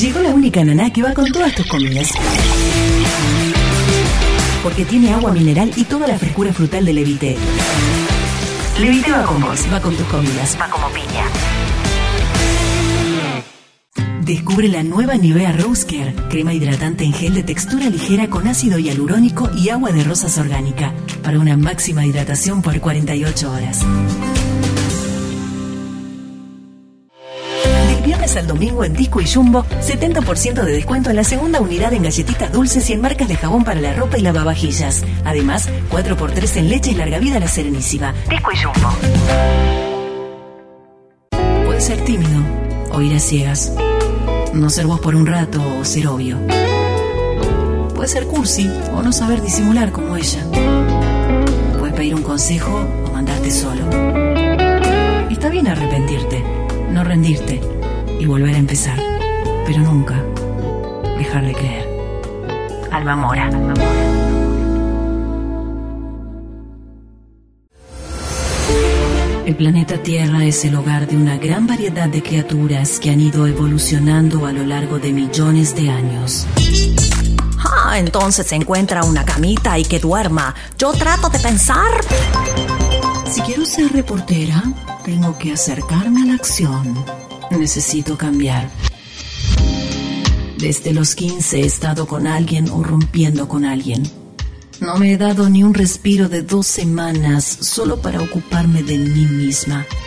Llegó la única naná que va con todas tus comidas. Porque tiene agua mineral y toda la frescura frutal de Levité. Levité va con vos, va con tus comidas, va como piña. Descubre la nueva Nivea Rose Care, crema hidratante en gel de textura ligera con ácido hialurónico y agua de rosas orgánica, para una máxima hidratación por 48 horas. Del viernes al domingo en Disco y Jumbo, 70% de descuento en la segunda unidad en galletitas dulces y en marcas de jabón para la ropa y lavavajillas. Además, 4x3 en leche y larga vida La Serenísima. Disco y Jumbo. Puedes ser tímido o ir a ciegas. No ser vos por un rato o ser obvio. Puede ser cursi o no saber disimular como ella. Puedes pedir un consejo o mandarte solo. Está bien arrepentirte, no rendirte y volver a empezar, pero nunca dejar de creer. Alba Mora. El planeta Tierra es el hogar de una gran variedad de criaturas que han ido evolucionando a lo largo de millones de años. Entonces se encuentra una camita y que duerma. Yo trato de pensar. Si quiero ser reportera, tengo que acercarme a la acción. Necesito cambiar. Desde los 15 he estado con alguien o rompiendo con alguien. No me he dado ni un respiro de 2 semanas solo para ocuparme de mí misma.